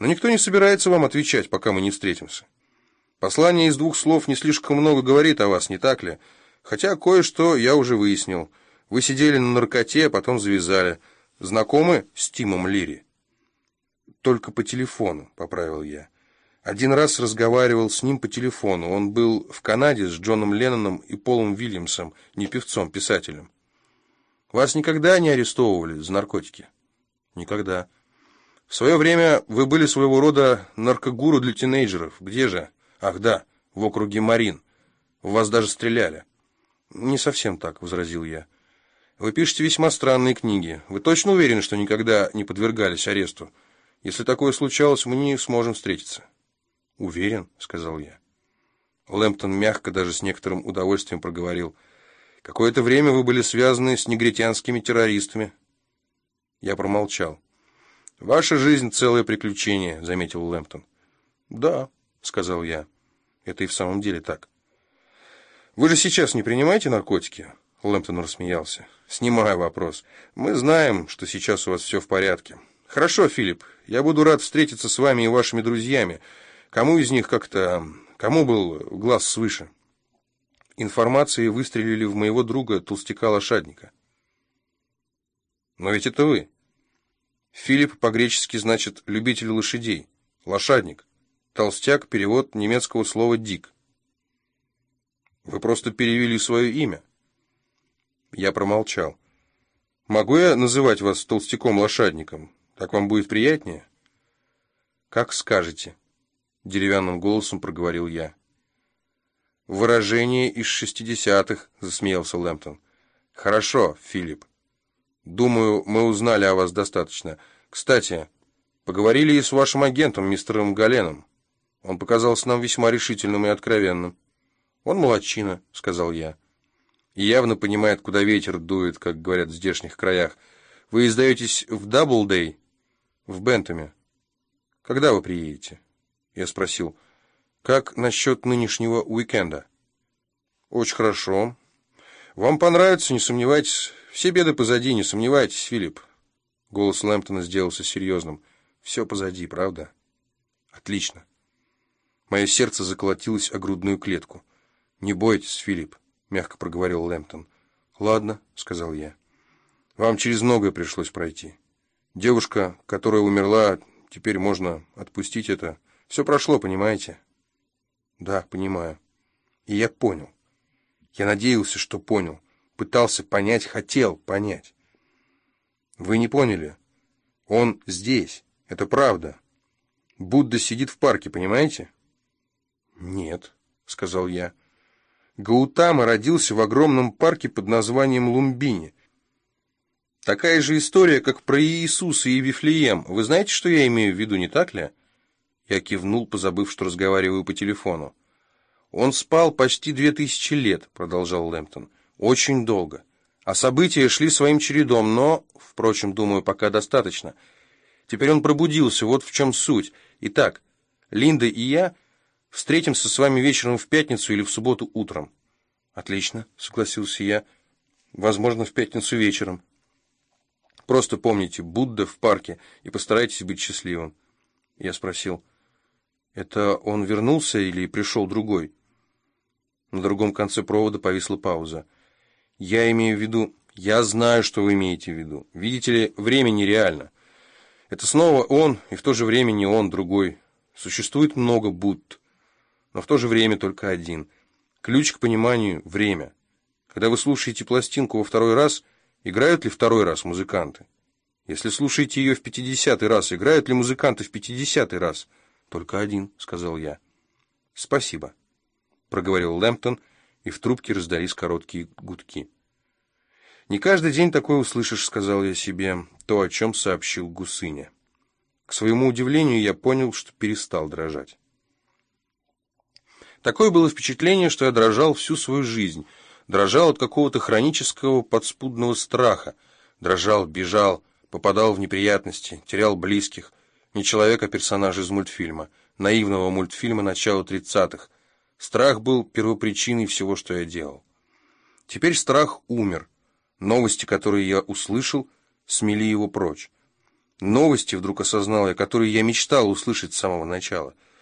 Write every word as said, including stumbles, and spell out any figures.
Но никто не собирается вам отвечать, пока мы не встретимся. Послание из двух слов не слишком много говорит о вас, не так ли? Хотя кое-что я уже выяснил. Вы сидели на наркоте, а потом завязали. Знакомы с Тимом Лири? Только по телефону, поправил я. Один раз разговаривал с ним по телефону. Он был в Канаде с Джоном Ленноном и Полом Вильямсом, не певцом, писателем. Вас никогда не арестовывали за наркотики? Никогда. В свое время вы были своего рода наркогуру для тинейджеров. Где же? Ах да, в округе Марин. В вас даже стреляли. Не совсем так, возразил я. Вы пишете весьма странные книги. Вы точно уверены, что никогда не подвергались аресту? Если такое случалось, мы не сможем встретиться. Уверен, сказал я. Лэмптон мягко, даже с некоторым удовольствием проговорил. Какое-то время вы были связаны с негритянскими террористами. Я промолчал. Ваша жизнь — целое приключение, заметил Лэмптон. Да, сказал я. Это и в самом деле так. Вы же сейчас не принимаете наркотики? Лэмптон рассмеялся. Снимаю вопрос. Мы знаем, что сейчас у вас все в порядке. Хорошо, Филипп, я буду рад встретиться с вами и вашими друзьями. Кому из них как-то... Кому был глаз свыше? Информации выстрелили в моего друга, толстяка-лошадника. Но ведь это вы. Филипп по-гречески значит «любитель лошадей», «лошадник». Толстяк — перевод немецкого слова «дик». Вы просто перевели свое имя. Я промолчал. Могу я называть вас толстяком-лошадником? Так вам будет приятнее? Как скажете, деревянным голосом проговорил я. Выражение из шестидесятых, засмеялся Лэмптон. Хорошо, Филипп. Думаю, мы узнали о вас достаточно. Кстати, поговорили и с вашим агентом, мистером Галеном. Он показался нам весьма решительным и откровенным. Он молодчина, сказал я. И явно понимает, куда ветер дует, как говорят в здешних краях. Вы издаетесь в Даблдей, в Бентоме. Когда вы приедете? Я спросил. Как насчет нынешнего уикенда? Очень хорошо. Вам понравится, не сомневайтесь. Все беды позади, не сомневайтесь, Филипп. Голос Лэмптона сделался серьезным. Все позади, правда? Отлично. Мое сердце заколотилось о грудную клетку. Не бойтесь, Филипп, мягко проговорил Лэмптон. Ладно, сказал я. Вам через многое пришлось пройти. Девушка, которая умерла, теперь можно отпустить это. Все прошло, понимаете? Да, понимаю. И я понял. Я надеялся, что понял. Пытался понять, хотел понять. Вы не поняли. Он здесь. Это правда. Будда сидит в парке, понимаете? Нет, сказал я. Гаутама родился в огромном парке под названием Лумбини. Такая же история, как про Иисуса и Вифлеем. Вы знаете, что я имею в виду, не так ли? Я кивнул, позабыв, что разговариваю по телефону. Он спал почти две тысячи лет, продолжал Лэмптон. Очень долго. А события шли своим чередом, но, впрочем, думаю, пока достаточно. Теперь он пробудился, вот в чем суть. Итак, Линда и я встретимся с вами вечером в пятницу или в субботу утром. Отлично, согласился я. Возможно, в пятницу вечером. Просто помните, Будда в парке, и постарайтесь быть счастливым. Я спросил, это он вернулся или пришел другой? На другом конце провода повисла пауза. Я имею в виду... Я знаю, что вы имеете в виду. Видите ли, время нереально. Это снова он, и в то же время не он, другой. Существует много Будд, но в то же время только один. Ключ к пониманию — время. Когда вы слушаете пластинку во второй раз, играют ли второй раз музыканты? Если слушаете ее в пятидесятый раз, играют ли музыканты в пятидесятый раз? Только один, сказал я. Спасибо, проговорил Лэмптон, и в трубке раздались короткие гудки. Не каждый день такое услышишь, сказал я себе, то, о чем сообщил Гусыня. К своему удивлению, я понял, что перестал дрожать. Такое было впечатление, что я дрожал всю свою жизнь, дрожал от какого-то хронического подспудного страха, дрожал, бежал, попадал в неприятности, терял близких, не человек, а персонаж из мультфильма, наивного мультфильма начала тридцатых. Страх был первопричиной всего, что я делал. Теперь страх умер. Новости, которые я услышал, смели его прочь. Новости, вдруг осознал я, которые я мечтал услышать с самого начала.